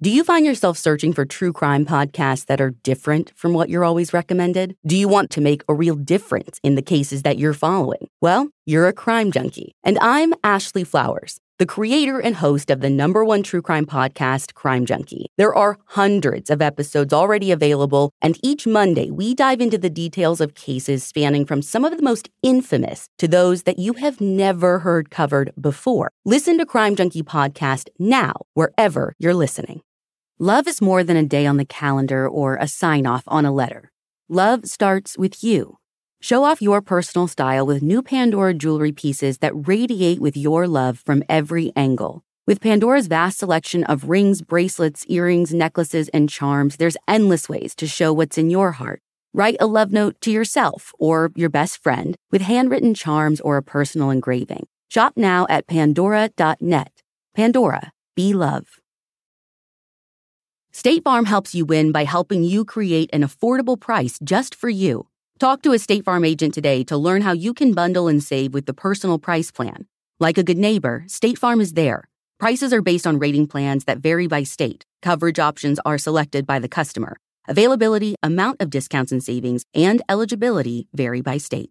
Do you find yourself searching for true crime podcasts that are different from what you're always recommended? Do you want to make a real difference in the cases that you're following? Well, you're a crime junkie. And I'm Ashley Flowers, the creator and host of the #1 true crime podcast, Crime Junkie. There are hundreds of episodes already available, and each Monday we dive into the details of cases spanning from some of the most infamous to those that you have never heard covered before. Listen to Crime Junkie podcast now, wherever you're listening. Love is more than a day on the calendar or a sign-off on a letter. Love starts with you. Show off your personal style with new Pandora jewelry pieces that radiate with your love from every angle. With Pandora's vast selection of rings, bracelets, earrings, necklaces, and charms, there's endless ways to show what's in your heart. Write a love note to yourself or your best friend with handwritten charms or a personal engraving. Shop now at pandora.net. Pandora, be love. State Farm helps you win by helping you create an affordable price just for you. Talk to a State Farm agent today to learn how you can bundle and save with the Personal Price Plan. Like a good neighbor, State Farm is there. Prices are based on rating plans that vary by state. Coverage options are selected by the customer. Availability, amount of discounts and savings, and eligibility vary by state.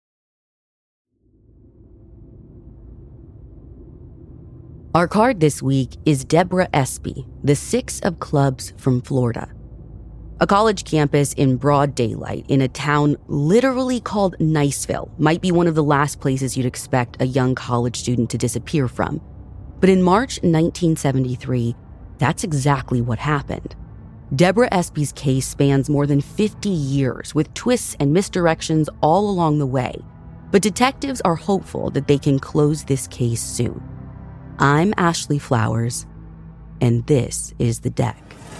Our card this week is Deborah Espy, the 6 of clubs from Florida. A college campus in broad daylight in a town literally called Niceville might be one of the last places you'd expect a young college student to disappear from. But in March 1973, that's exactly what happened. Deborah Espy's case spans more than 50 years with twists and misdirections all along the way. But detectives are hopeful that they can close this case soon. I'm Ashley Flowers, and this is The Deck.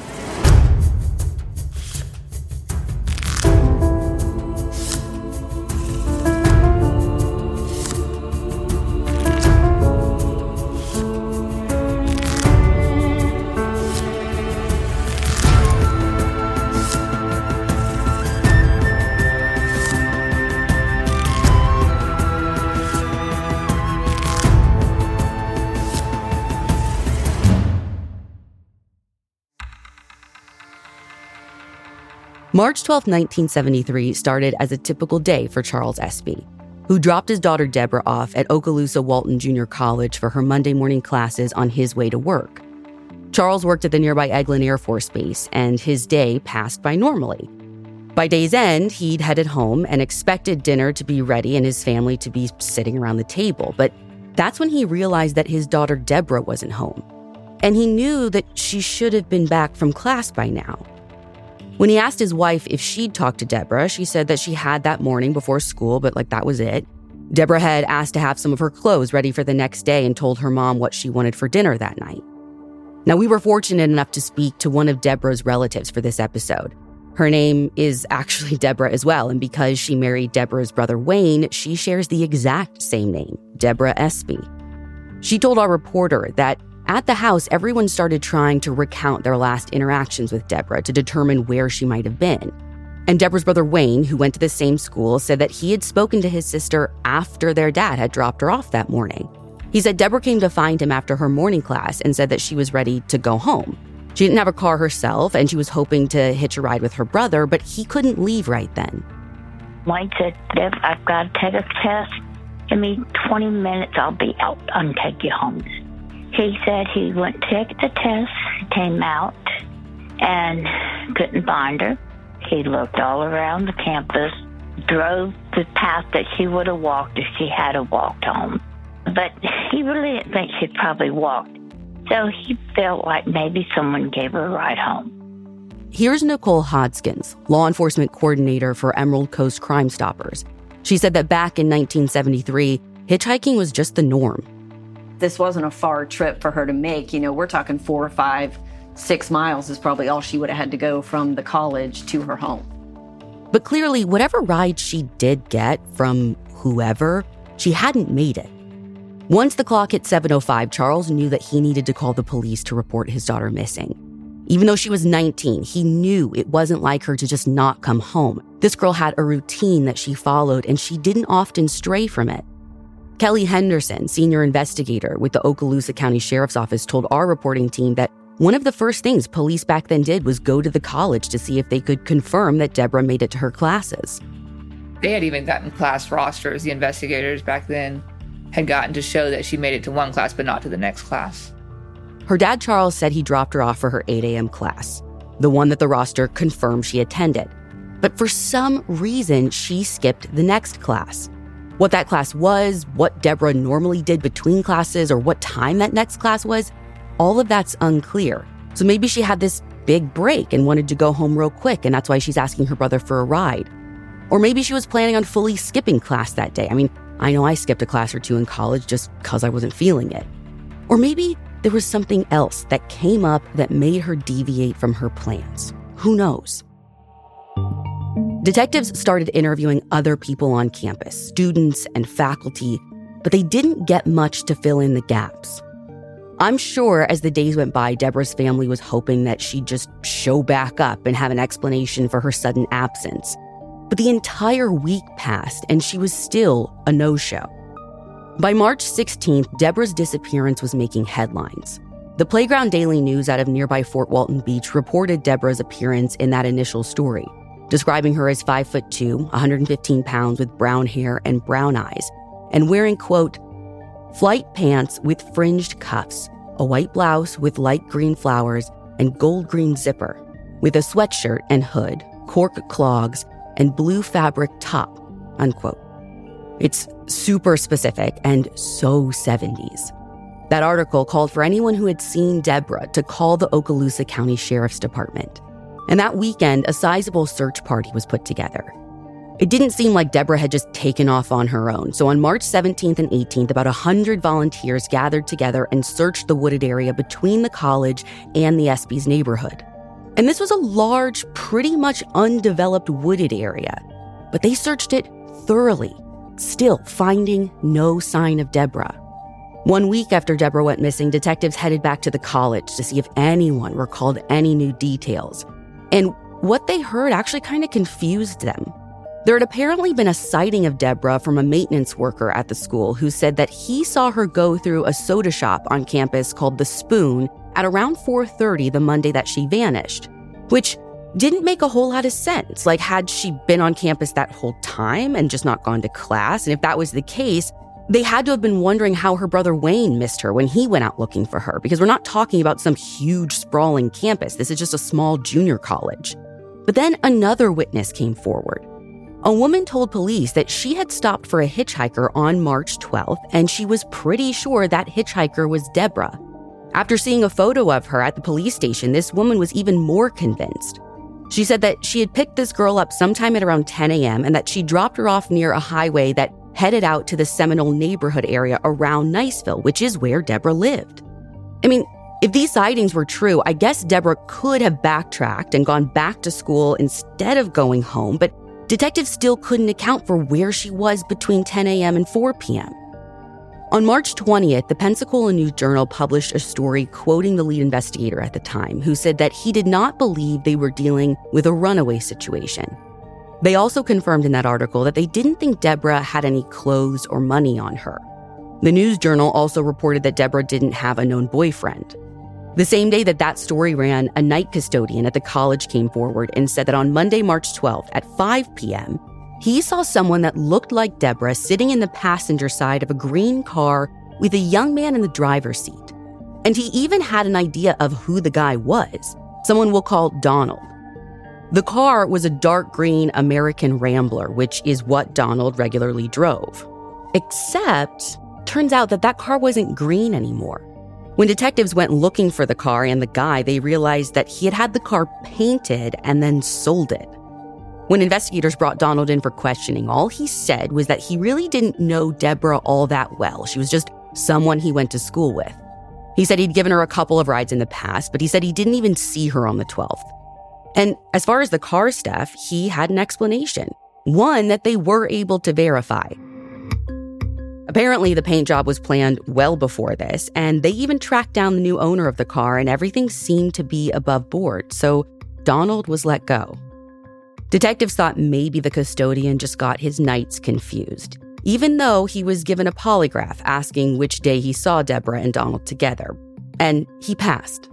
March 12, 1973 started as a typical day for Charles Espy, who dropped his daughter Deborah off at Okaloosa Walton Junior College for her Monday morning classes on his way to work. Charles worked at the nearby Eglin Air Force Base, and his day passed by normally. By day's end, he'd headed home and expected dinner to be ready and his family to be sitting around the table, but that's when he realized that his daughter Deborah wasn't home. And he knew that she should have been back from class by now. When he asked his wife if she'd talked to Deborah, she said that she had that morning before school, but that was it. Deborah had asked to have some of her clothes ready for the next day and told her mom what she wanted for dinner that night. Now, we were fortunate enough to speak to one of Deborah's relatives for this episode. Her name is actually Deborah as well, and because she married Deborah's brother Wayne, she shares the exact same name, Deborah Espy. She told our reporter that at the house, everyone started trying to recount their last interactions with Deborah to determine where she might have been. And Deborah's brother Wayne, who went to the same school, said that he had spoken to his sister after their dad had dropped her off that morning. He said Deborah came to find him after her morning class and said that she was ready to go home. She didn't have a car herself, and she was hoping to hitch a ride with her brother, but he couldn't leave right then. Wayne said, Deb, I've got to take a test. Give me 20 minutes, I'll be out. I'll take you home. He said he went to take the test, came out, and couldn't find her. He looked all around the campus, drove the path that she would have walked if she had walked home. But he really didn't think she'd probably walked. So he felt like maybe someone gave her a ride home. Here's Nicole Hodskins, law enforcement coordinator for Emerald Coast Crime Stoppers. She said that back in 1973, hitchhiking was just the norm. This wasn't a far trip for her to make. We're talking 4 or 5, 6 miles is probably all she would have had to go from the college to her home. But clearly, whatever ride she did get from whoever, she hadn't made it. Once the clock hit 7:05, Charles knew that he needed to call the police to report his daughter missing. Even though she was 19, he knew it wasn't like her to just not come home. This girl had a routine that she followed, and she didn't often stray from it. Kelly Henderson, senior investigator with the Okaloosa County Sheriff's Office, told our reporting team that One of the first things police back then did was go to the college to see if they could confirm that Deborah made it to her classes. They had even gotten class rosters. The investigators back then had gotten to show that she made it to one class, but not to the next class. Her dad, Charles, said he dropped her off for her 8 a.m. class, the one that the roster confirmed she attended. But for some reason, she skipped the next class. What that class was, what Deborah normally did between classes, or what time that next class was, all of that's unclear. So maybe she had this big break and wanted to go home real quick, and that's why she's asking her brother for a ride. Or maybe she was planning on fully skipping class that day. I mean, I know I skipped a class or two in college just because I wasn't feeling it. Or maybe there was something else that came up that made her deviate from her plans. Who knows? Detectives started interviewing other people on campus, students and faculty, but they didn't get much to fill in the gaps. I'm sure as the days went by, Deborah's family was hoping that she'd just show back up and have an explanation for her sudden absence. But the entire week passed, and she was still a no-show. By March 16th, Deborah's disappearance was making headlines. The Playground Daily News out of nearby Fort Walton Beach reported Deborah's appearance in that initial story, describing her as 5'2", 115 pounds with brown hair and brown eyes, and wearing, quote, flight pants with fringed cuffs, a white blouse with light green flowers and gold green zipper, with a sweatshirt and hood, cork clogs, and blue fabric top, unquote. It's super specific and so 70s. That article called for anyone who had seen Deborah to call the Okaloosa County Sheriff's Department. And that weekend, a sizable search party was put together. It didn't seem like Deborah had just taken off on her own. So on March 17th and 18th, about 100 volunteers gathered together and searched the wooded area between the college and the Espy's neighborhood. And this was a large, pretty much undeveloped wooded area. But they searched it thoroughly, still finding no sign of Deborah. 1 week after Deborah went missing, detectives headed back to the college to see if anyone recalled any new details. And what they heard actually kind of confused them. There had apparently been a sighting of Deborah from a maintenance worker at the school who said that he saw her go through a soda shop on campus called The Spoon at around 4:30 the Monday that she vanished, which didn't make a whole lot of sense. Like, had she been on campus that whole time and just not gone to class? And if that was the case, they had to have been wondering how her brother Wayne missed her when he went out looking for her, because we're not talking about some huge sprawling campus. This is just a small junior college. But then another witness came forward. A woman told police that she had stopped for a hitchhiker on March 12th, and she was pretty sure that hitchhiker was Deborah. After seeing a photo of her at the police station, this woman was even more convinced. She said that she had picked this girl up sometime at around 10 a.m. and that she dropped her off near a highway that headed out to the Seminole neighborhood area around Niceville, which is where Deborah lived. I mean, if these sightings were true, I guess Deborah could have backtracked and gone back to school instead of going home, but detectives still couldn't account for where she was between 10 a.m. and 4 p.m. On March 20th, the Pensacola News-Journal published a story quoting the lead investigator at the time, who said that he did not believe they were dealing with a runaway situation. They also confirmed in that article that they didn't think Deborah had any clothes or money on her. The News-Journal also reported that Deborah didn't have a known boyfriend. The same day that story ran, a night custodian at the college came forward and said that on Monday, March 12th at 5 p.m., he saw someone that looked like Deborah sitting in the passenger side of a green car with a young man in the driver's seat. And he even had an idea of who the guy was, someone we'll call Donald. The car was a dark green American Rambler, which is what Donald regularly drove. Except, turns out that car wasn't green anymore. When detectives went looking for the car and the guy, they realized that he had had the car painted and then sold it. When investigators brought Donald in for questioning, all he said was that he really didn't know Deborah all that well. She was just someone he went to school with. He said he'd given her a couple of rides in the past, but he said he didn't even see her on the 12th. And as far as the car stuff, he had an explanation, one that they were able to verify. Apparently, the paint job was planned well before this, and they even tracked down the new owner of the car, and everything seemed to be above board, so Donald was let go. Detectives thought maybe the custodian just got his nights confused, even though he was given a polygraph asking which day he saw Deborah and Donald together. And he passed.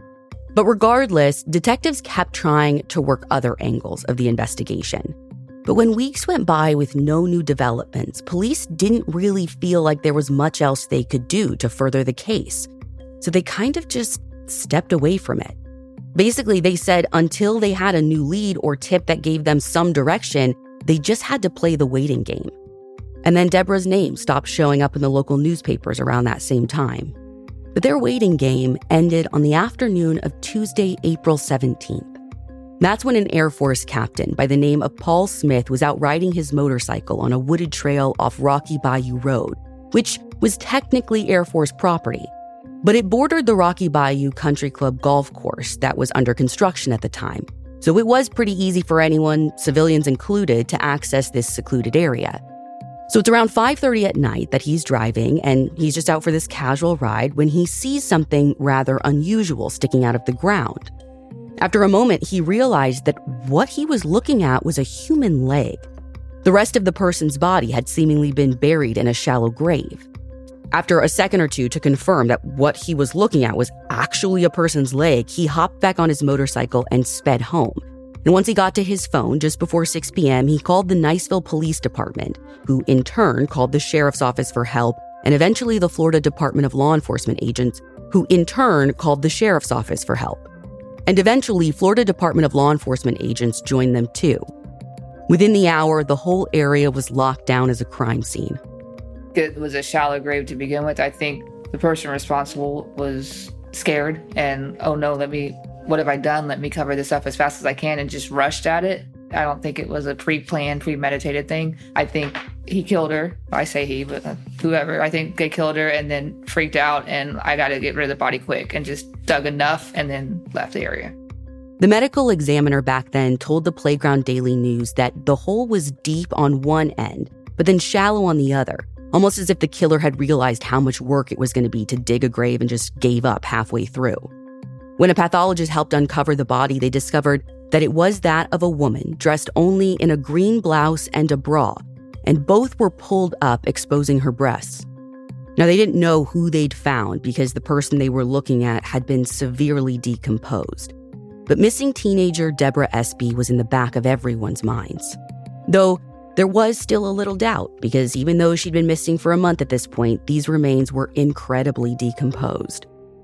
But regardless, detectives kept trying to work other angles of the investigation. But when weeks went by with no new developments, police didn't really feel like there was much else they could do to further the case. So they kind of just stepped away from it. Basically, they said until they had a new lead or tip that gave them some direction, they just had to play the waiting game. And then Deborah's name stopped showing up in the local newspapers around that same time. But their waiting game ended on the afternoon of Tuesday, April 17th. That's when an Air Force captain by the name of Paul Smith was out riding his motorcycle on a wooded trail off Rocky Bayou Road, which was technically Air Force property. But it bordered the Rocky Bayou Country Club golf course that was under construction at the time. So it was pretty easy for anyone, civilians included, to access this secluded area. So it's around 5:30 at night that he's driving, and he's just out for this casual ride when he sees something rather unusual sticking out of the ground. After a moment, he realized that what he was looking at was a human leg. The rest of the person's body had seemingly been buried in a shallow grave. After a second or two to confirm that what he was looking at was actually a person's leg, he hopped back on his motorcycle and sped home. And once he got to his phone, just before 6 p.m., he called the Niceville Police Department, who in turn called the Sheriff's Office for help, and eventually the Florida Department of Law Enforcement agents, who in turn called the Sheriff's Office for help. And eventually, Florida Department of Law Enforcement agents joined them too. Within the hour, the whole area was locked down as a crime scene. It was a shallow grave to begin with. I think the person responsible was scared and, oh no, what have I done? Let me cover this up as fast as I can, and just rushed at it. I don't think it was a pre-planned, premeditated thing. I think he killed her. I say he, but whoever. I think they killed her and then freaked out, and I got to get rid of the body quick, and just dug enough and then left the area. The medical examiner back then told the Playground Daily News that the hole was deep on one end, but then shallow on the other, almost as if the killer had realized how much work it was going to be to dig a grave and just gave up halfway through. When a pathologist helped uncover the body, they discovered that it was that of a woman dressed only in a green blouse and a bra, and both were pulled up, exposing her breasts. Now, they didn't know who they'd found because the person they were looking at had been severely decomposed. But missing teenager Deborah Espy was in the back of everyone's minds. Though there was still a little doubt, because even though she'd been missing for a month at this point, these remains were incredibly decomposed.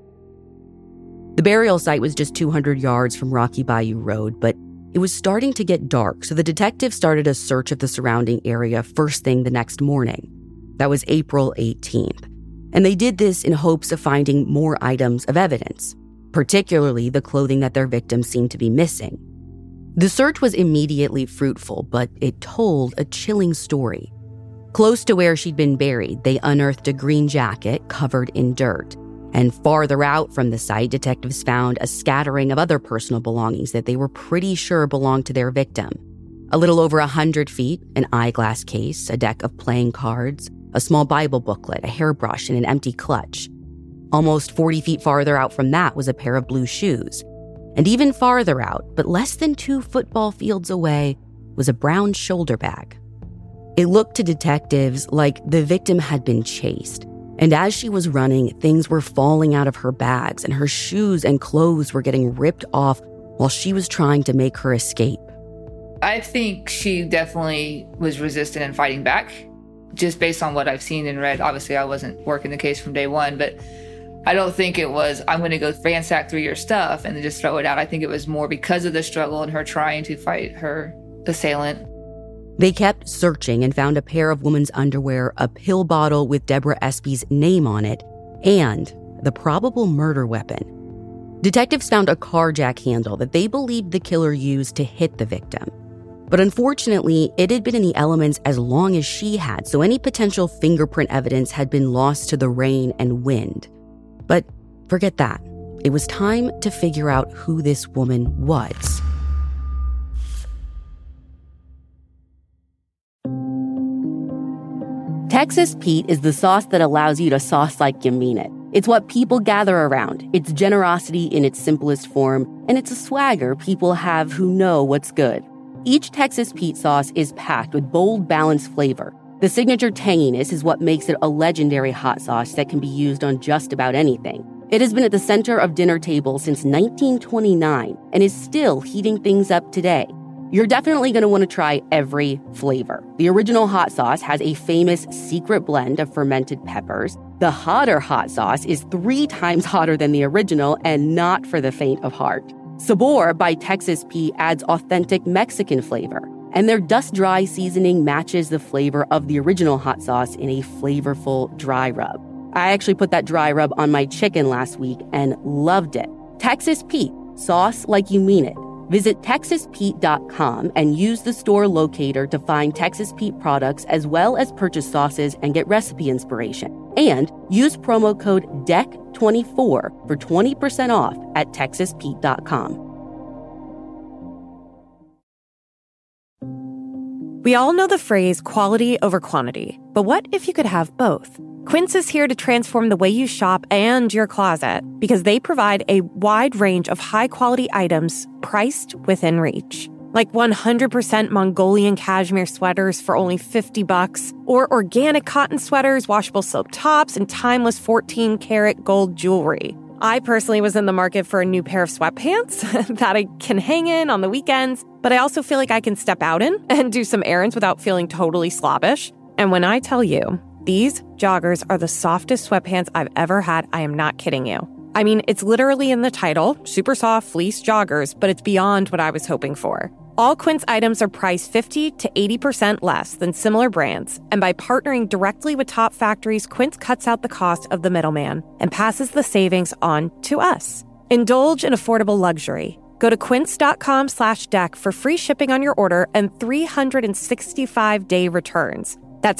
The burial site was just 200 yards from Rocky Bayou Road, but it was starting to get dark, so the detectives started a search of the surrounding area first thing the next morning. That was April 18th. And they did this in hopes of finding more items of evidence, particularly the clothing that their victim seemed to be missing. The search was immediately fruitful, but it told a chilling story. Close to where she'd been buried, they unearthed a green jacket covered in dirt. And farther out from the site, detectives found a scattering of other personal belongings that they were pretty sure belonged to their victim. A little over 100 feet, an eyeglass case, a deck of playing cards, a small Bible booklet, a hairbrush, and an empty clutch. Almost 40 feet farther out from that was a pair of blue shoes. And even farther out, but less than 2 football fields away, was a brown shoulder bag. It looked to detectives like the victim had been chased. And as she was running, things were falling out of her bags, and her shoes and clothes were getting ripped off while she was trying to make her escape. I think she definitely was resistant and fighting back, just based on what I've seen and read. Obviously, I wasn't working the case from day one, but I don't think it was, I'm going to go ransack through your stuff and then just throw it out. I think it was more because of the struggle and her trying to fight her assailant. They kept searching and found a pair of women's underwear, a pill bottle with Deborah Espy's name on it, and the probable murder weapon. Detectives found a car jack handle that they believed the killer used to hit the victim. But unfortunately, it had been in the elements as long as she had, so any potential fingerprint evidence had been lost to the rain and wind. But forget that. It was time to figure out who this woman was. Texas Pete is the sauce that allows you to sauce like you mean it. It's what people gather around. It's generosity in its simplest form, and it's a swagger people have who know what's good. Each Texas Pete sauce is packed with bold, balanced flavor. The signature tanginess is what makes it a legendary hot sauce that can be used on just about anything. It has been at the center of dinner tables since 1929 and is still heating things up today. You're definitely going to want to try every flavor. The original hot sauce has a famous secret blend of fermented peppers. The hotter hot sauce is 3 times hotter than the original and not for the faint of heart. Sabor by Texas Pete adds authentic Mexican flavor, and their dust-dry seasoning matches the flavor of the original hot sauce in a flavorful dry rub. I actually put that dry rub on my chicken last week and loved it. Texas Pete, sauce like you mean it. Visit TexasPete.com and use the store locator to find Texas Pete products as well as purchase sauces and get recipe inspiration. And use promo code DECK24 for 20% off at TexasPete.com. We all know the phrase quality over quantity, but what if you could have both? Quince is here to transform the way you shop and your closet because they provide a wide range of high-quality items priced within reach. Like 100% Mongolian cashmere sweaters for only $50, or organic cotton sweaters, washable silk tops, and timeless 14-karat gold jewelry. I personally was in the market for a new pair of sweatpants that I can hang in on the weekends, but I also feel like I can step out in and do some errands without feeling totally slobbish. And when I tell you, these joggers are the softest sweatpants I've ever had, I am not kidding you. I mean, it's literally in the title, super soft fleece joggers, but it's beyond what I was hoping for. All Quince items are priced 50 to 80% less than similar brands, and by partnering directly with top factories, Quince cuts out the cost of the middleman and passes the savings on to us. Indulge in affordable luxury. Go to quince.com/deck for free shipping on your order and 365-day returns. That's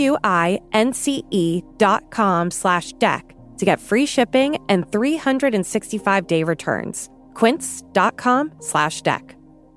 QUINCE.com/deck to get free shipping and 365-day returns. Quince.com/deck.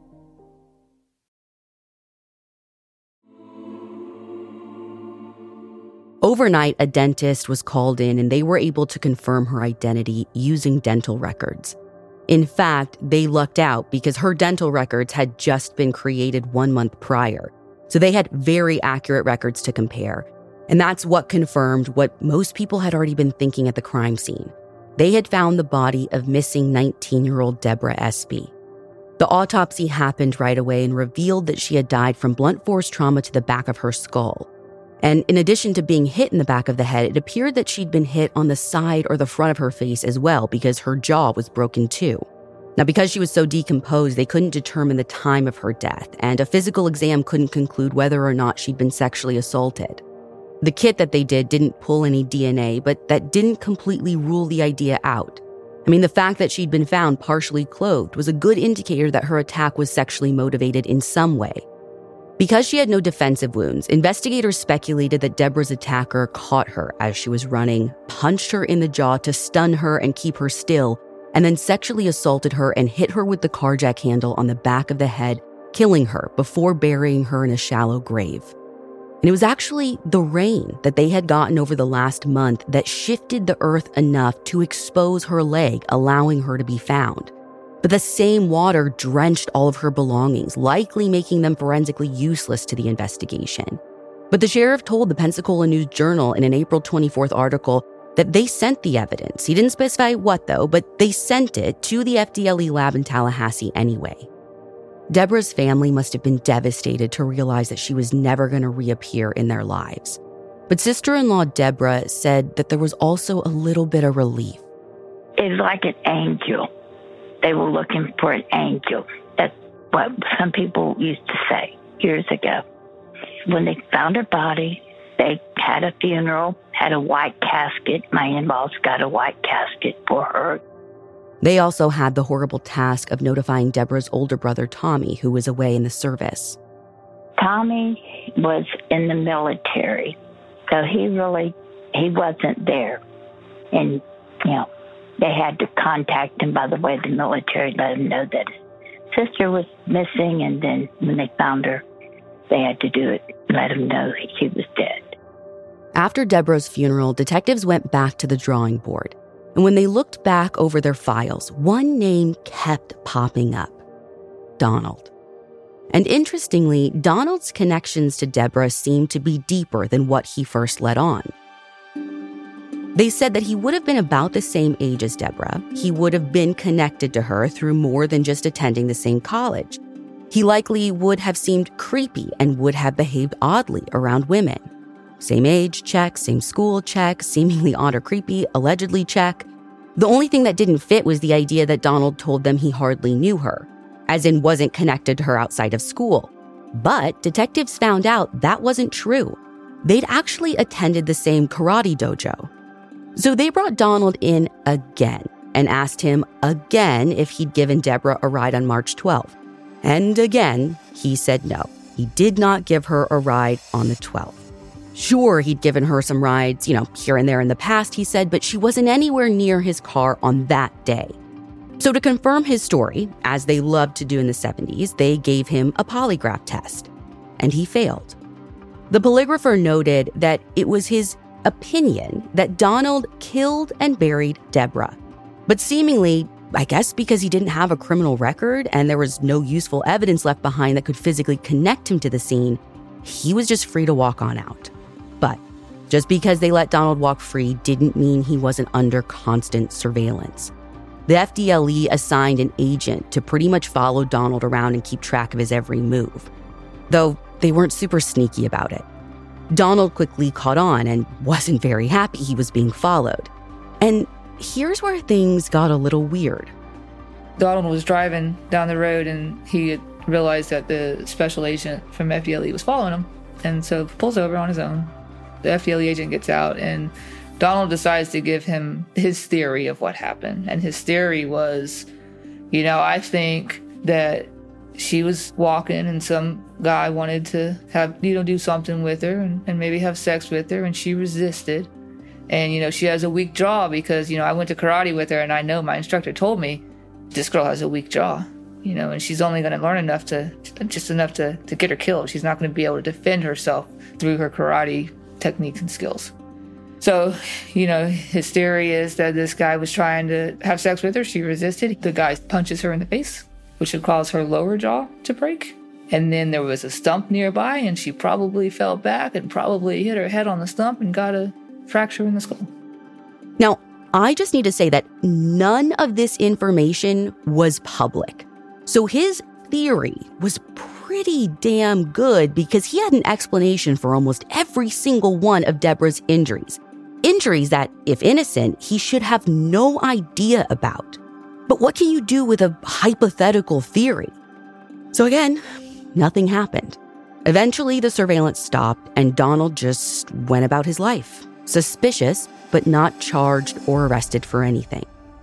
Overnight, a dentist was called in and they were able to confirm her identity using dental records. In fact, they lucked out because her dental records had just been created 1 month prior. So they had very accurate records to compare. And that's what confirmed what most people had already been thinking at the crime scene. They had found the body of missing 19-year-old Deborah Espy. The autopsy happened right away and revealed that she had died from blunt force trauma to the back of her skull. And in addition to being hit in the back of the head, it appeared that she'd been hit on the side or the front of her face as well because her jaw was broken too. Now, because she was so decomposed, they couldn't determine the time of her death, and a physical exam couldn't conclude whether or not she'd been sexually assaulted. The kit that they did didn't pull any DNA, but that didn't completely rule the idea out. I mean, the fact that she'd been found partially clothed was a good indicator that her attack was sexually motivated in some way. Because she had no defensive wounds, investigators speculated that Deborah's attacker caught her as she was running, punched her in the jaw to stun her and keep her still, and then sexually assaulted her and hit her with the car jack handle on the back of the head, killing her before burying her in a shallow grave. And it was actually the rain that they had gotten over the last month that shifted the earth enough to expose her leg, allowing her to be found. But the same water drenched all of her belongings, likely making them forensically useless to the investigation. But the sheriff told the Pensacola News-Journal in an April 24th article that they sent the evidence. He didn't specify what, though, but they sent it to the FDLE lab in Tallahassee anyway. Deborah's family must have been devastated to realize that she was never going to reappear in their lives. But sister-in-law Deborah said that there was also a little bit of relief. It's like an angel. They were looking for an angel. That's what some people used to say years ago. When they found her body, they had a funeral, had a white casket. My in-laws got a white casket for her. They also had the horrible task of notifying Deborah's older brother, Tommy, who was away in the service. Tommy was in the military, so he wasn't there. And, they had to contact him. By the way, the military let him know that his sister was missing, and then when they found her, they had to do it, let him know she was dead. After Deborah's funeral, detectives went back to the drawing board. And when they looked back over their files, one name kept popping up: Donald. And interestingly, Donald's connections to Deborah seemed to be deeper than what he first let on. They said that he would have been about the same age as Deborah. He would have been connected to her through more than just attending the same college. He likely would have seemed creepy and would have behaved oddly around women. Same age, check. Same school, check. Seemingly odd or creepy, allegedly, check. The only thing that didn't fit was the idea that Donald told them he hardly knew her, as in wasn't connected to her outside of school. But detectives found out that wasn't true. They'd actually attended the same karate dojo. So they brought Donald in again and asked him again if he'd given Deborah a ride on March 12th. And again, he said no. He did not give her a ride on the 12th. Sure, he'd given her some rides, here and there in the past, he said, but she wasn't anywhere near his car on that day. So to confirm his story, as they loved to do in the 70s, they gave him a polygraph test, and he failed. The polygrapher noted that it was his opinion that Donald killed and buried Deborah. But seemingly, I guess because he didn't have a criminal record and there was no useful evidence left behind that could physically connect him to the scene, he was just free to walk on out. But just because they let Donald walk free didn't mean he wasn't under constant surveillance. The FDLE assigned an agent to pretty much follow Donald around and keep track of his every move, though they weren't super sneaky about it. Donald quickly caught on and wasn't very happy he was being followed. And here's where things got a little weird. Donald was driving down the road and he had realized that the special agent from FDLE was following him. And so pulls over on his own. The FDLE agent gets out and Donald decides to give him his theory of what happened. And his theory was, I think that she was walking and some guy wanted to have, do something with her and maybe have sex with her, and she resisted. And, she has a weak jaw because, I went to karate with her and I know my instructor told me this girl has a weak jaw, and she's only going to learn enough to get her killed. She's not going to be able to defend herself through her karate techniques and skills. So, his theory is that this guy was trying to have sex with her. She resisted. The guy punches her in the face, which would cause her lower jaw to break. And then there was a stump nearby, and she probably fell back and probably hit her head on the stump and got a fracture in the skull. Now, I just need to say that none of this information was public. So his theory was pretty damn good because he had an explanation for almost every single one of Deborah's injuries. Injuries that, if innocent, he should have no idea about. But what can you do with a hypothetical theory? So again, nothing happened. Eventually, the surveillance stopped and Donald just went about his life. Suspicious, but not charged or arrested for anything.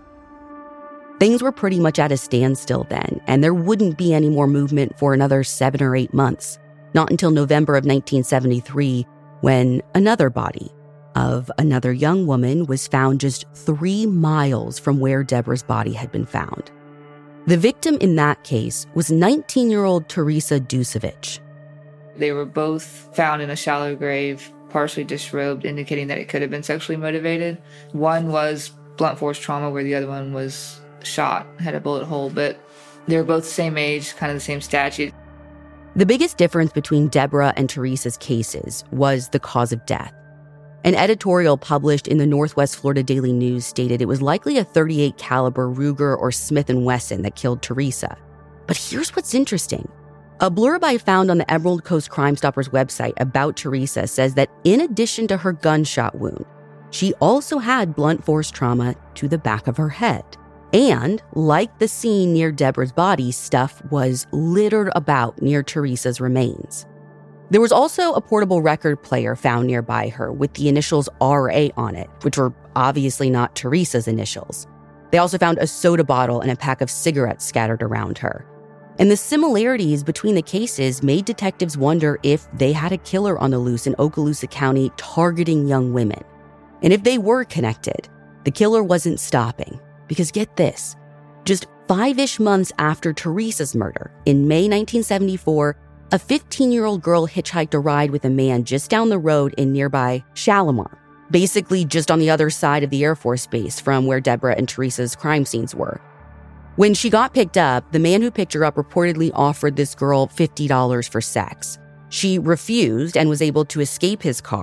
Things were pretty much at a standstill then, and there wouldn't be any more movement for another 7 or 8 months. Not until November of 1973, when another body of another young woman was found just 3 miles from where Deborah's body had been found. The victim in that case was 19-year-old Teresa Dusevich. They were both found in a shallow grave, partially disrobed, indicating that it could have been sexually motivated. One was blunt force trauma, where the other one was shot, had a bullet hole, but they were both the same age, kind of the same statute. The biggest difference between Deborah and Teresa's cases was the cause of death. An editorial published in the Northwest Florida Daily News stated it was likely a .38 caliber Ruger or Smith & Wesson that killed Teresa. But here's what's interesting. A blurb I found on the Emerald Coast Crime Stoppers website about Teresa says that in addition to her gunshot wound, she also had blunt force trauma to the back of her head. And, like the scene near Deborah's body, stuff was littered about near Teresa's remains. There was also a portable record player found nearby her with the initials RA on it, which were obviously not Teresa's initials. They also found a soda bottle and a pack of cigarettes scattered around her. And the similarities between the cases made detectives wonder if they had a killer on the loose in Okaloosa County targeting young women. And if they were connected, the killer wasn't stopping. Because get this, just 5-ish months after Teresa's murder, in May 1974, a 15-year-old girl hitchhiked a ride with a man just down the road in nearby Shalimar, basically just on the other side of the Air Force Base from where Deborah and Teresa's crime scenes were. When she got picked up, the man who picked her up reportedly offered this girl $50 for sex. She refused and was able to escape his car,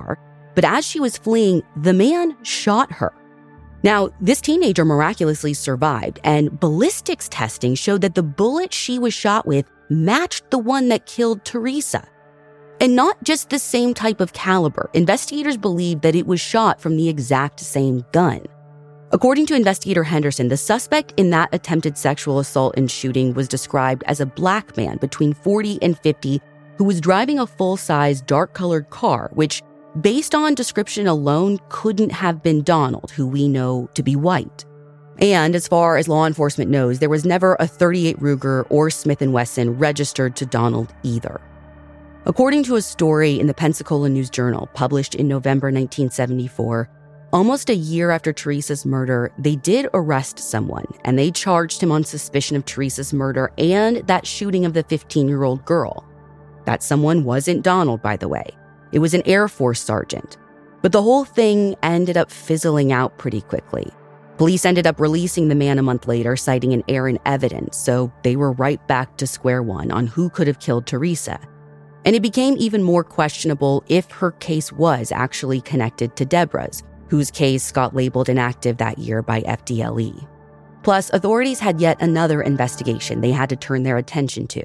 But as she was fleeing, the man shot her. Now, this teenager miraculously survived, and ballistics testing showed that the bullet she was shot with matched the one that killed Teresa. And not just the same type of caliber. Investigators believed that it was shot from the exact same gun. According to investigator Henderson, the suspect in that attempted sexual assault and shooting was described as a black man between 40 and 50 who was driving a full-size dark-colored car, which, based on description alone, couldn't have been Donald, who we know to be white. And as far as law enforcement knows, there was never a .38 Ruger or Smith & Wesson registered to Donald either. According to a story in the Pensacola News-Journal published in November 1974, almost a year after Teresa's murder, they did arrest someone, and they charged him on suspicion of Teresa's murder and that shooting of the 15-year-old girl. That someone wasn't Donald, by the way. It was an Air Force sergeant. But the whole thing ended up fizzling out pretty quickly. Police ended up releasing the man a month later, citing an error in evidence, so they were right back to square one on who could have killed Teresa. And it became even more questionable if her case was actually connected to Deborah's, whose case got labeled inactive that year by FDLE. Plus, authorities had yet another investigation they had to turn their attention to.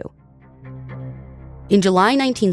In July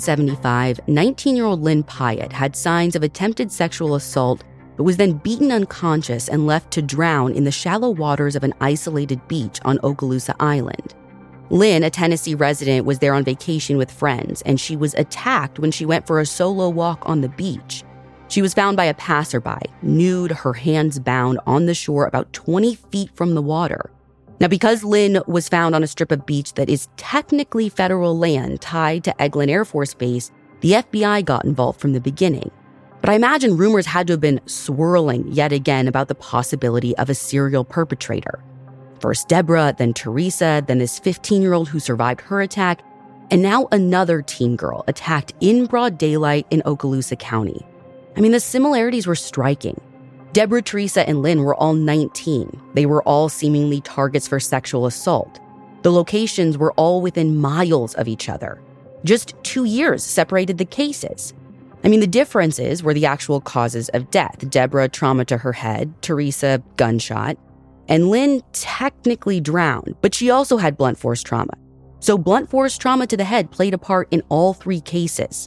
1975, 19-year-old Lynn Pyatt had signs of attempted sexual assault, but was then beaten unconscious and left to drown in the shallow waters of an isolated beach on Okaloosa Island. Lynn, a Tennessee resident, was there on vacation with friends, and she was attacked when she went for a solo walk on the beach. She was found by a passerby, nude, her hands bound, on the shore about 20 feet from the water. Now, because Lynn was found on a strip of beach that is technically federal land tied to Eglin Air Force Base, the FBI got involved from the beginning. But I imagine rumors had to have been swirling yet again about the possibility of a serial perpetrator. First Deborah, then Teresa, then this 15-year-old who survived her attack, and now another teen girl attacked in broad daylight in Okaloosa County. I mean, the similarities were striking. Deborah, Teresa, and Lynn were all 19. They were all seemingly targets for sexual assault. The locations were all within miles of each other. Just 2 years separated the cases. I mean, the differences were the actual causes of death. Deborah, trauma to her head. Teresa, gunshot. And Lynn technically drowned, but she also had blunt force trauma. So blunt force trauma to the head played a part in all 3 cases.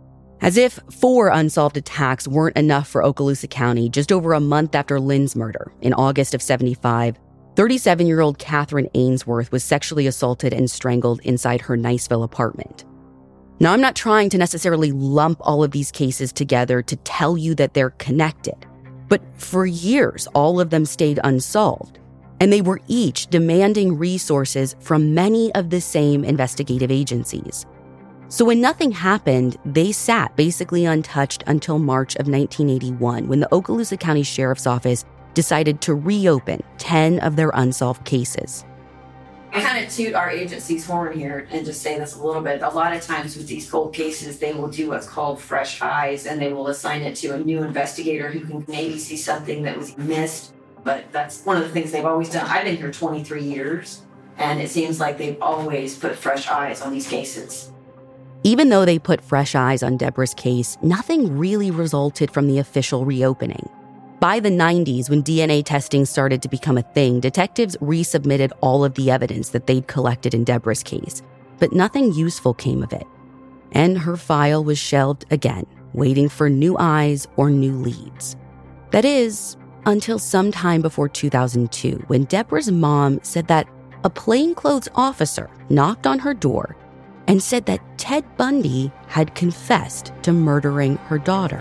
As if 4 unsolved attacks weren't enough for Okaloosa County, just over a month after Lynn's murder, in August of 75, 37-year-old Catherine Ainsworth was sexually assaulted and strangled inside her Niceville apartment. Now, I'm not trying to necessarily lump all of these cases together to tell you that they're connected, but for years, all of them stayed unsolved, and they were each demanding resources from many of the same investigative agencies. So when nothing happened, they sat basically untouched until March of 1981, when the Okaloosa County Sheriff's Office decided to reopen 10 of their unsolved cases. I kind of toot our agency's horn here and just say this a little bit. A lot of times with these cold cases, they will do what's called fresh eyes, and they will assign it to a new investigator who can maybe see something that was missed. But that's one of the things they've always done. I've been here 23 years, and it seems like they've always put fresh eyes on these cases. Even though they put fresh eyes on Deborah's case, nothing really resulted from the official reopening. By the 90s, when DNA testing started to become a thing, detectives resubmitted all of the evidence that they'd collected in Deborah's case, but nothing useful came of it. And her file was shelved again, waiting for new eyes or new leads. That is, until sometime before 2002, when Deborah's mom said that a plainclothes officer knocked on her door and said that Ted Bundy had confessed to murdering her daughter.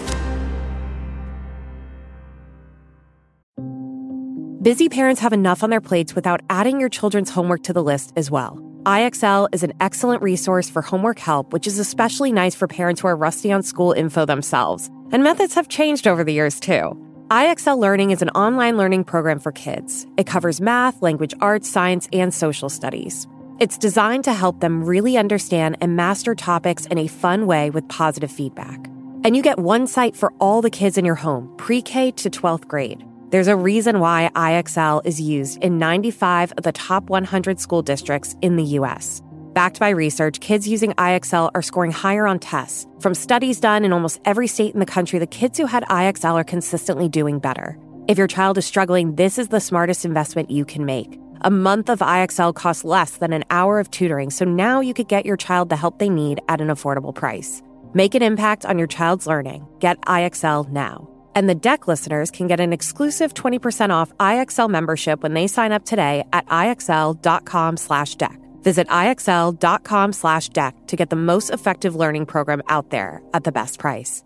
Busy parents have enough on their plates without adding your children's homework to the list as well. IXL is an excellent resource for homework help, which is especially nice for parents who are rusty on school info themselves. And methods have changed over the years, too. IXL Learning is an online learning program for kids. It covers math, language arts, science, and social studies. It's designed to help them really understand and master topics in a fun way with positive feedback. And you get one site for all the kids in your home, pre-K to 12th grade. There's a reason why IXL is used in 95 of the top 100 school districts in the U.S. Backed by research, kids using IXL are scoring higher on tests. From studies done in almost every state in the country, the kids who had IXL are consistently doing better. If your child is struggling, this is the smartest investment you can make. A month of IXL costs less than an hour of tutoring, so now you could get your child the help they need at an affordable price. Make an impact on your child's learning. Get IXL now. And the DEC listeners can get an exclusive 20% off IXL membership when they sign up today at IXL.com/DEC. Visit IXL.com/DEC to get the most effective learning program out there at the best price.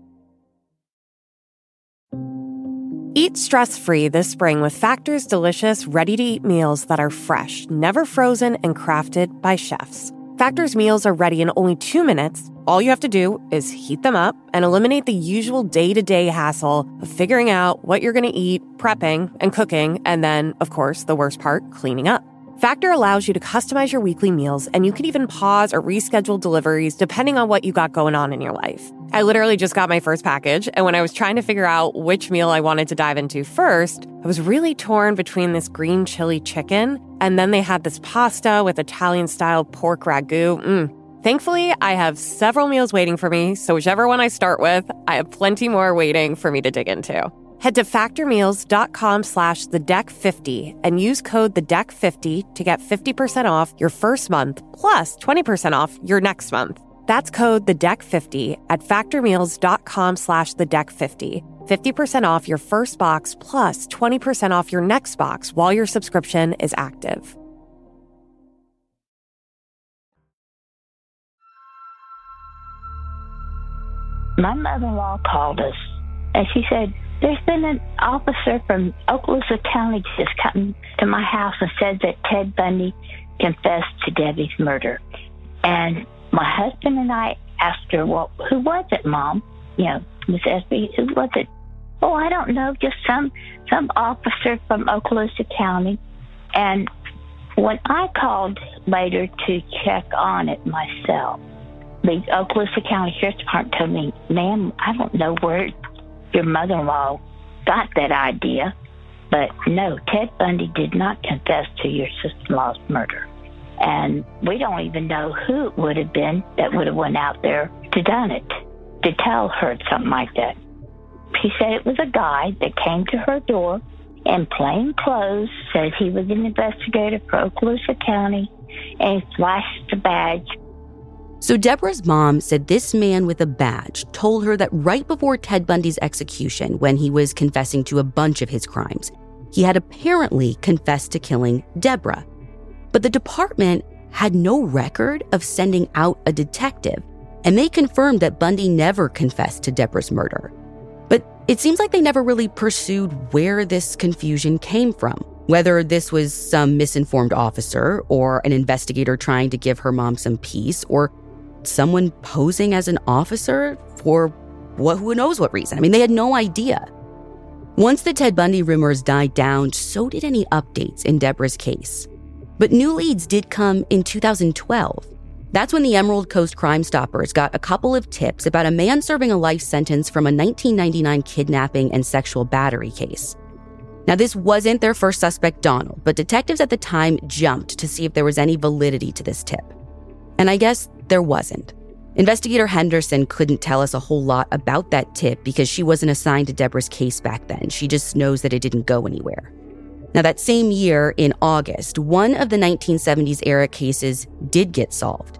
Eat stress-free this spring with Factor's delicious, ready-to-eat meals that are fresh, never frozen, and crafted by chefs. Factor's meals are ready in only 2 minutes. All you have to do is heat them up and eliminate the usual day-to-day hassle of figuring out what you're going to eat, prepping, and cooking, and then, of course, the worst part, cleaning up. Factor allows you to customize your weekly meals, and you can even pause or reschedule deliveries depending on what you got going on in your life. I literally just got my first package, and when I was trying to figure out which meal I wanted to dive into first, I was really torn between this green chili chicken, and then they had this pasta with Italian-style pork ragu. Thankfully, I have several meals waiting for me, so whichever one I start with, I have plenty more waiting for me to dig into. Head to factormeals.com/thedec50 and use code thedec50 to get 50% off your first month plus 20% off your next month. That's code thedec50 at factormeals.com/thedec50. 50% off your first box plus 20% off your next box while your subscription is active. My mother-in-law called us, and she said, there's been an officer from Okaloosa County just come to my house and said that Ted Bundy confessed to Debbie's murder. And my husband and I asked her, well, who was it, Mom? Miss Espy, who was it? Oh, I don't know, just some officer from Okaloosa County. And when I called later to check on it myself, the Okaloosa County Sheriff's Department told me, ma'am, I don't know where your mother-in-law got that idea, but no, Ted Bundy did not confess to your sister-in-law's murder. And we don't even know who it would have been that would have went out there to done it, to tell her something like that. She said it was a guy that came to her door in plain clothes, said he was an investigator for Okaloosa County, and he flashed the badge. So Deborah's mom said this man with a badge told her that right before Ted Bundy's execution, when he was confessing to a bunch of his crimes, he had apparently confessed to killing Deborah. But the department had no record of sending out a detective, and they confirmed that Bundy never confessed to Deborah's murder. But it seems like they never really pursued where this confusion came from, whether this was some misinformed officer or an investigator trying to give her mom some peace or someone posing as an officer for who knows what reason. I mean, they had no idea. Once the Ted Bundy rumors died down, so did any updates in Deborah's case. But new leads did come in 2012. That's when the Emerald Coast Crime Stoppers got a couple of tips about a man serving a life sentence from a 1999 kidnapping and sexual battery case. Now, this wasn't their first suspect, Donald, but detectives at the time jumped to see if there was any validity to this tip. And I guess there wasn't. Investigator Henderson couldn't tell us a whole lot about that tip because she wasn't assigned to Deborah's case back then. She just knows that it didn't go anywhere. Now, that same year, in August, one of the 1970s era cases did get solved.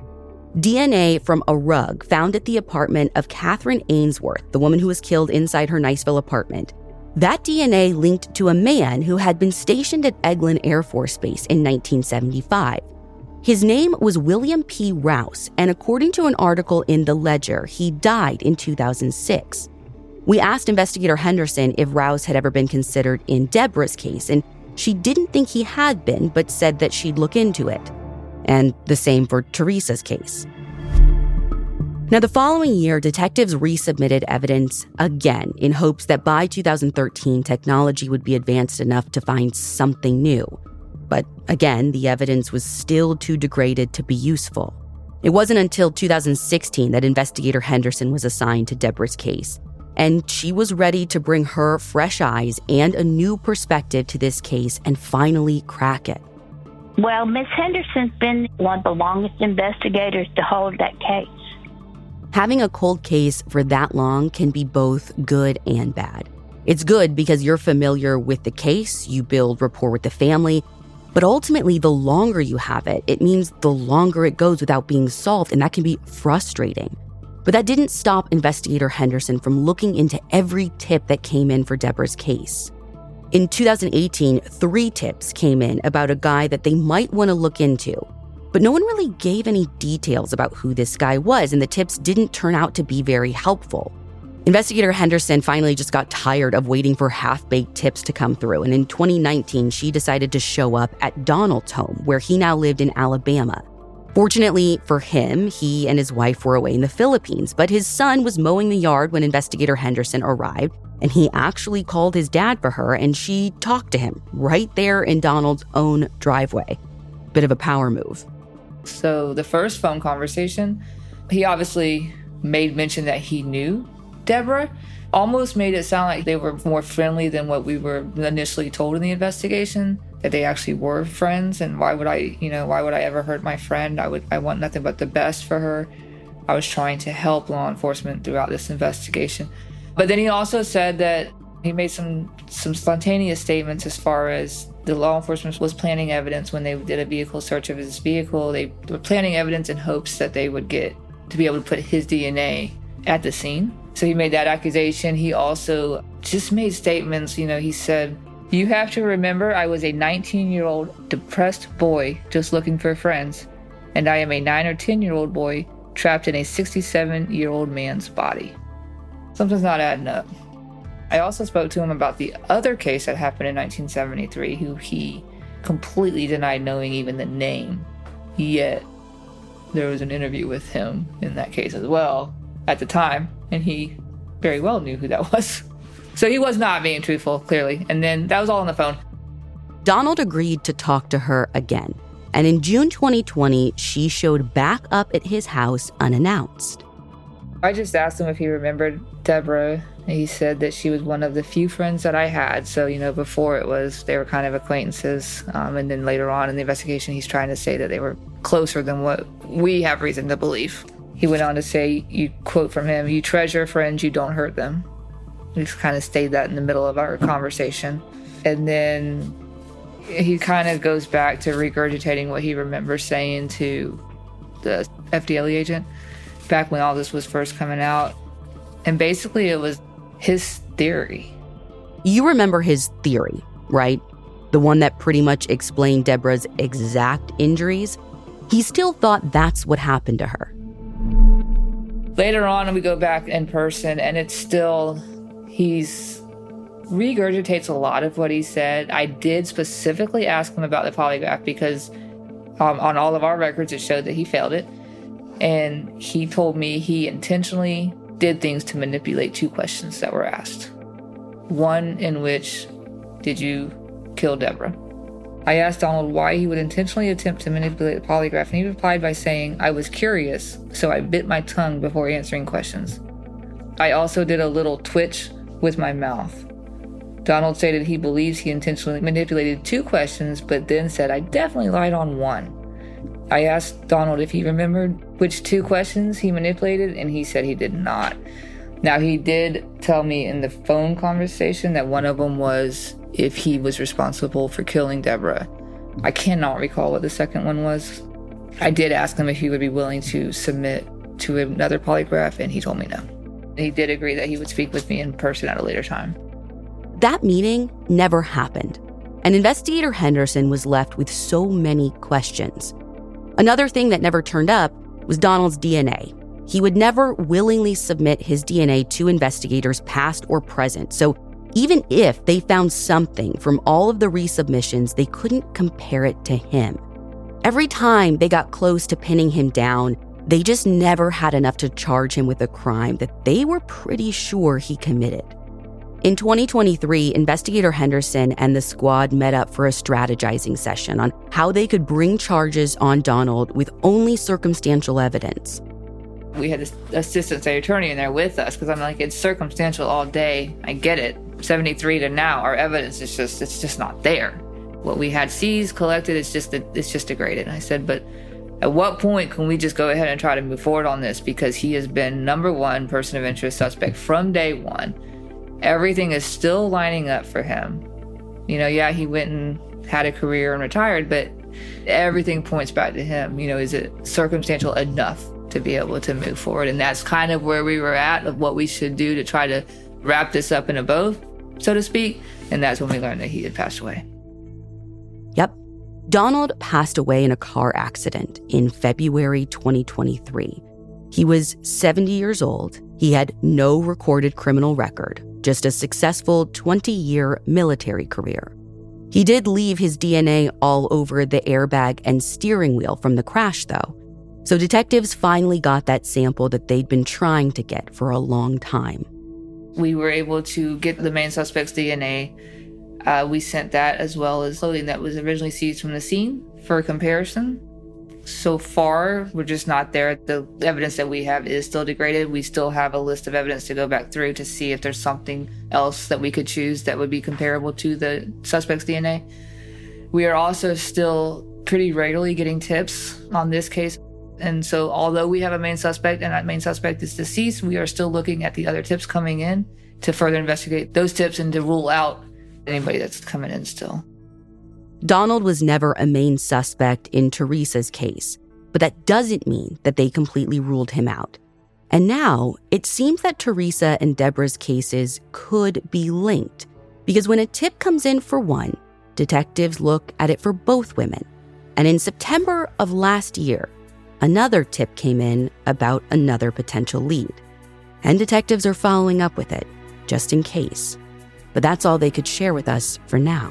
DNA from a rug found at the apartment of Catherine Ainsworth, the woman who was killed inside her Niceville apartment. That DNA linked to a man who had been stationed at Eglin Air Force Base in 1975. His name was William P. Rouse, and according to an article in The Ledger, he died in 2006. We asked investigator Henderson if Rouse had ever been considered in Deborah's case, and she didn't think he had been, but said that she'd look into it. And the same for Teresa's case. Now, the following year, detectives resubmitted evidence again in hopes that by 2013, technology would be advanced enough to find something new. But again, the evidence was still too degraded to be useful. It wasn't until 2016 that investigator Henderson was assigned to Deborah's case, and she was ready to bring her fresh eyes and a new perspective to this case and finally crack it. Well, Miss Henderson's been one of the longest investigators to hold that case. Having a cold case for that long can be both good and bad. It's good because you're familiar with the case, you build rapport with the family, but ultimately, the longer you have it, it means the longer it goes without being solved, and that can be frustrating. But that didn't stop Investigator Henderson from looking into every tip that came in for Deborah's case. In 2018, 3 tips came in about a guy that they might want to look into. But no one really gave any details about who this guy was, and the tips didn't turn out to be very helpful. Investigator Henderson finally just got tired of waiting for half-baked tips to come through, and in 2019, she decided to show up at Donald's home, where he now lived in Alabama. Fortunately for him, he and his wife were away in the Philippines, but his son was mowing the yard when Investigator Henderson arrived, and he actually called his dad for her, and she talked to him right there in Donald's own driveway. Bit of a power move. So the first phone conversation, he obviously made mention that he knew Deborah, almost made it sound like they were more friendly than what we were initially told in the investigation, that they actually were friends. And why would I ever hurt my friend? I want nothing but the best for her. I was trying to help law enforcement throughout this investigation. But then he also said that he made some spontaneous statements as far as the law enforcement was planning evidence when they did a vehicle search of his vehicle. They were planning evidence in hopes that they would get to be able to put his DNA at the scene. So he made that accusation. He also just made statements. He said, "You have to remember I was a 19-year-old depressed boy just looking for friends, and I am a 9 or 10-year-old boy trapped in a 67-year-old man's body." Something's not adding up. I also spoke to him about the other case that happened in 1973, who he completely denied knowing even the name. Yet there was an interview with him in that case as well at the time, and he very well knew who that was. So he was not being truthful, clearly. And then that was all on the phone. Donald agreed to talk to her again. And in June 2020, she showed back up at his house unannounced. I just asked him if he remembered Deborah. He said that she was one of the few friends that I had. So, before they were kind of acquaintances. And then later on in the investigation, he's trying to say that they were closer than what we have reason to believe. He went on to say, you quote from him, "You treasure friends, you don't hurt them." We just kind of stayed that in the middle of our conversation. And then he kind of goes back to regurgitating what he remembers saying to the FDLE agent back when all this was first coming out. And basically it was his theory. You remember his theory, right? The one that pretty much explained Deborah's exact injuries? He still thought that's what happened to her. Later on, we go back in person, and it's still, he's regurgitates a lot of what he said. I did specifically ask him about the polygraph because on all of our records, it showed that he failed it. And he told me he intentionally did things to manipulate 2 questions that were asked. One in which, did you kill Deborah? I asked Donald why he would intentionally attempt to manipulate the polygraph, and he replied by saying, "I was curious, so I bit my tongue before answering questions." I also did a little twitch with my mouth. Donald stated he believes he intentionally manipulated 2 questions, but then said, "I definitely lied on 1. I asked Donald if he remembered which 2 questions he manipulated, and he said he did not. Now, he did tell me in the phone conversation that one of them was if he was responsible for killing Deborah. I cannot recall what the second one was. I did ask him if he would be willing to submit to another polygraph, and he told me no. He did agree that he would speak with me in person at a later time. That meeting never happened, and Investigator Henderson was left with so many questions. Another thing that never turned up was Donald's DNA. He would never willingly submit his DNA to investigators past or present, so even if they found something from all of the resubmissions, they couldn't compare it to him. Every time they got close to pinning him down, they just never had enough to charge him with a crime that they were pretty sure he committed. In 2023, Investigator Henderson and the squad met up for a strategizing session on how they could bring charges on Donald with only circumstantial evidence. We had this assistant state attorney in there with us because I'm like, it's circumstantial all day. I get it. 73 to now, our evidence is just not there. What we had seized, collected, it's just degraded. And I said, but at what point can we just go ahead and try to move forward on this? Because he has been number one person of interest suspect from day one. Everything is still lining up for him. Yeah, he went and had a career and retired, but everything points back to him. Is it circumstantial enough to be able to move forward? And that's kind of where we were at of what we should do to try to wrap this up in a bow, so to speak. And that's when we learned that he had passed away. Yep. Donald passed away in a car accident in February 2023. He was 70 years old. He had no recorded criminal record, just a successful 20-year military career. He did leave his DNA all over the airbag and steering wheel from the crash, though. So detectives finally got that sample that they'd been trying to get for a long time. We were able to get the main suspect's DNA. We sent that as well as clothing that was originally seized from the scene for comparison. So far, we're just not there. The evidence that we have is still degraded. We still have a list of evidence to go back through to see if there's something else that we could choose that would be comparable to the suspect's DNA. We are also still pretty regularly getting tips on this case. And so although we have a main suspect and that main suspect is deceased, we are still looking at the other tips coming in to further investigate those tips and to rule out anybody that's coming in still. Donald was never a main suspect in Teresa's case, but that doesn't mean that they completely ruled him out. And now it seems that Teresa and Deborah's cases could be linked, because when a tip comes in for one, detectives look at it for both women. And in September of last year, another tip came in about another potential lead. And detectives are following up with it, just in case. But that's all they could share with us for now.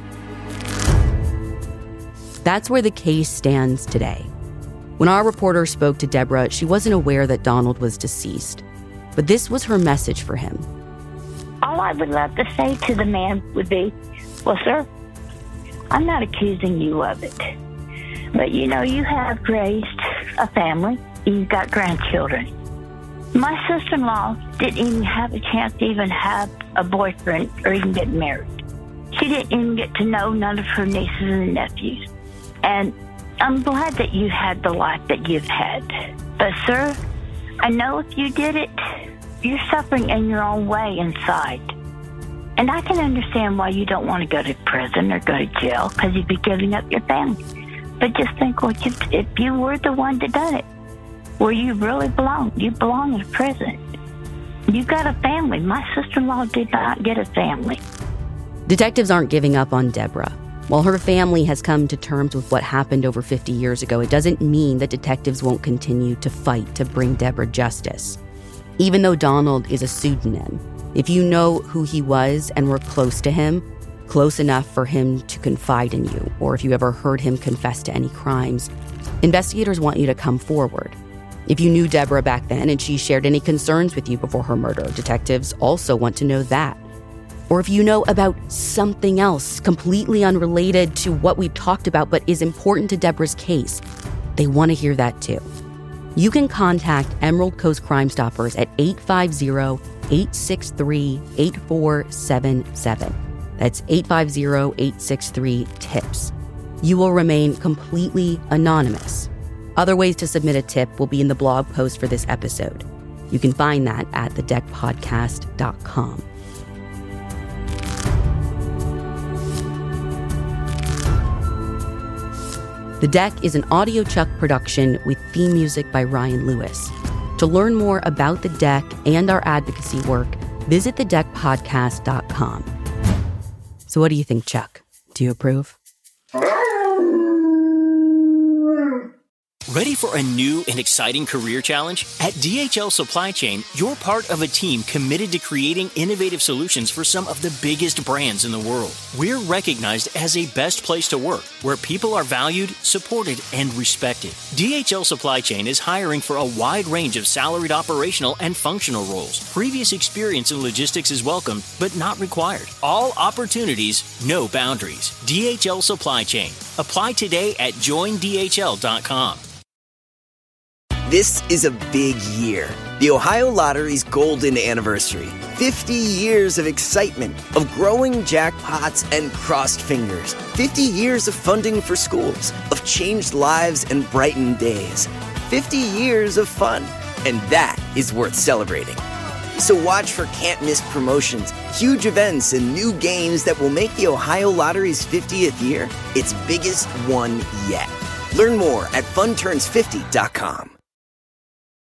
That's where the case stands today. When our reporter spoke to Deborah, she wasn't aware that Donald was deceased. But this was her message for him. All I would love to say to the man would be, well, sir, I'm not accusing you of it. But, you have raised a family. You've got grandchildren. My sister-in-law didn't even have a chance to even have a boyfriend or even get married. She didn't even get to know none of her nieces and nephews. And I'm glad that you had the life that you've had. But, sir, I know if you did it, you're suffering in your own way inside. And I can understand why you don't want to go to prison or go to jail, because you'd be giving up your family. But just think, if you were the one that done it, where you really belong, you belong in a prison. You've got a family. My sister-in-law did not get a family. Detectives aren't giving up on Deborah. While her family has come to terms with what happened over 50 years ago, it doesn't mean that detectives won't continue to fight to bring Deborah justice. Even though Donald is a pseudonym, if you know who he was and were close to him, close enough for him to confide in you, or if you ever heard him confess to any crimes, investigators want you to come forward. If you knew Deborah back then and she shared any concerns with you before her murder, detectives also want to know that. Or if you know about something else completely unrelated to what we've talked about but is important to Deborah's case, they want to hear that too. You can contact Emerald Coast Crime Stoppers at 850-863-8477. That's 850-863-TIPS. You will remain completely anonymous. Other ways to submit a tip will be in the blog post for this episode. You can find that at thedeckpodcast.com. The Deck is an AudioChuck production with theme music by Ryan Lewis. To learn more about The Deck and our advocacy work, visit thedeckpodcast.com. So what do you think, Chuck? Do you approve? Ready for a new and exciting career challenge? At DHL Supply Chain, you're part of a team committed to creating innovative solutions for some of the biggest brands in the world. We're recognized as a best place to work, where people are valued, supported, and respected. DHL Supply Chain is hiring for a wide range of salaried operational and functional roles. Previous experience in logistics is welcome, but not required. All opportunities, no boundaries. DHL Supply Chain. Apply today at joindhl.com. This is a big year. The Ohio Lottery's golden anniversary. 50 years of excitement, of growing jackpots and crossed fingers. 50 years of funding for schools, of changed lives and brightened days. 50 years of fun, and that is worth celebrating. So watch for can't-miss promotions, huge events, and new games that will make the Ohio Lottery's 50th year its biggest one yet. Learn more at funturns50.com.